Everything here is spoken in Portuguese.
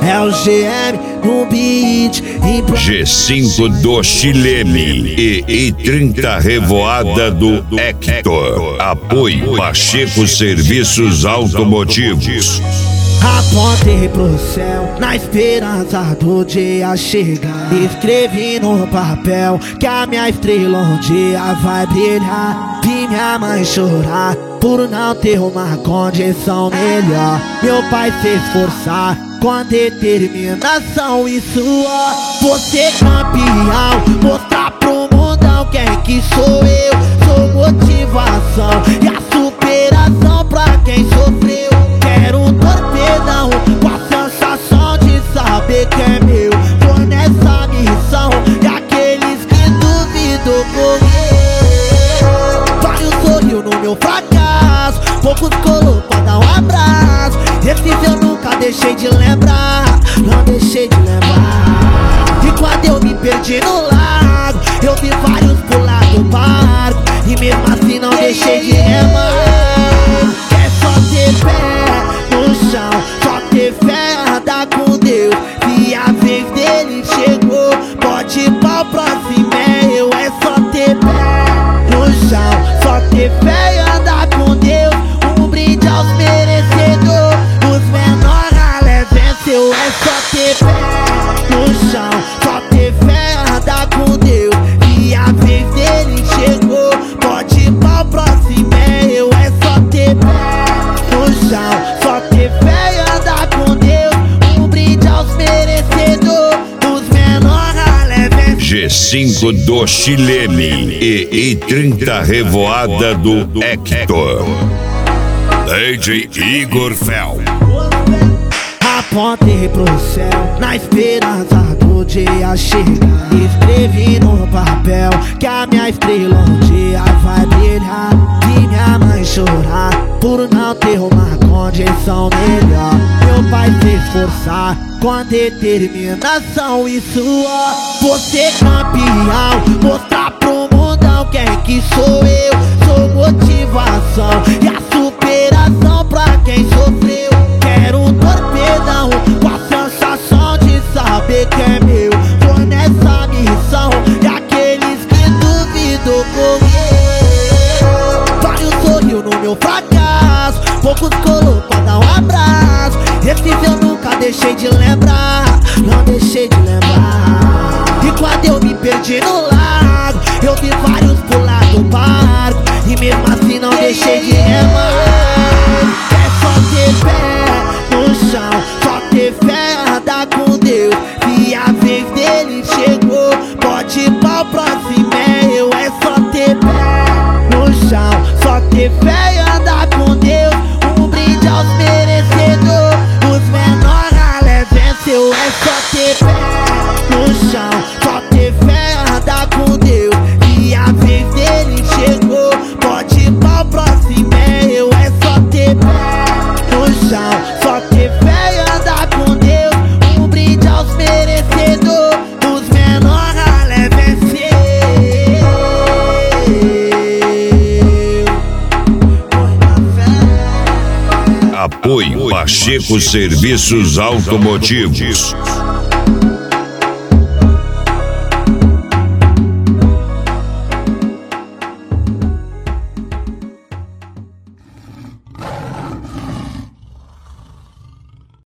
É o GM no beat. G5 do Chileme e I30 Revoada do Hector. Apoio Pacheco Serviços Automotivos. Apontei pro céu na esperança do dia chegar. Escrevi no papel que a minha estrela um dia vai brilhar. Vi minha mãe chorar por não ter uma condição melhor. Meu pai se esforçar com determinação e suor. Você campeão, mostrar pro mundão quem que sou eu. Sou motivação e a superação pra quem sofreu. Quero um torpedão com a sensação de saber que é meu. Tô nessa missão e aqueles que duvidam morreu. Vários sorriu no meu fracasso, poucos colou pra dar um abraço. Esses eu nunca deixei de lembrar, não deixei de lembrar. E quando eu me perdi no lago, eu vi vários pular do barco, e mesmo assim não deixei de remar. É só ter fé no chão, só ter fé, andar com Deus. Se a vez dele chegou, pode ir pra próxima, é eu. É só ter fé no chão, só ter fé e andar com Deus. Um brinde aos merecedores, os menores ralé venceu. É só ter fé no chão, só ter fé, andar com Deus. E a vez dele chegou, pode ir pra próxima, é eu. É só ter fé no chão, só ter fé e andar com Deus. Um brinde aos merecedores, os menores ralé venceu. G5 do Chileme e I30 Revoada do Hector. DJ Igor Fel. Apontei pro céu na esperança do dia chegar. Escrevi no papel que a minha estrela um dia vai brilhar. Vi minha mãe chorar por não ter uma condição melhor. Meu pai se esforçar com determinação e suor. Você campeão, mostrar pro mundão quem que sou eu. Sou motivação e a superação pra quem sofreu. Quero um torpedão com a sensação de saber que é meu. Tô nessa missão e aqueles que duvidam morreu. Vários sorriu no meu fracasso, poucos colou pra dar um abraço. Esses eu nunca deixei de lembrar, não deixei de lembrar. E quando eu me perdi no lago, eu vi vários pular do barco, e mesmo assim não deixei de remar. É só ter fé no chão, só ter fé, andar com Deus. Se a vez dele chegou, pode ir pra próxima, é eu. É só ter fé no chão, só ter fé e andar com Deus. Um brinde aos merecedores, os menores ralé venceu. É só ter fé no chão, só ter fé, andar com Deus. E a vez dele chegou, pode ir pra próxima, é eu. É só ter fé no chão, só ter fé e andar com Deus. Um brinde aos merecedores, os menores ralé venceu. Apoio Pacheco Serviços Automotivos.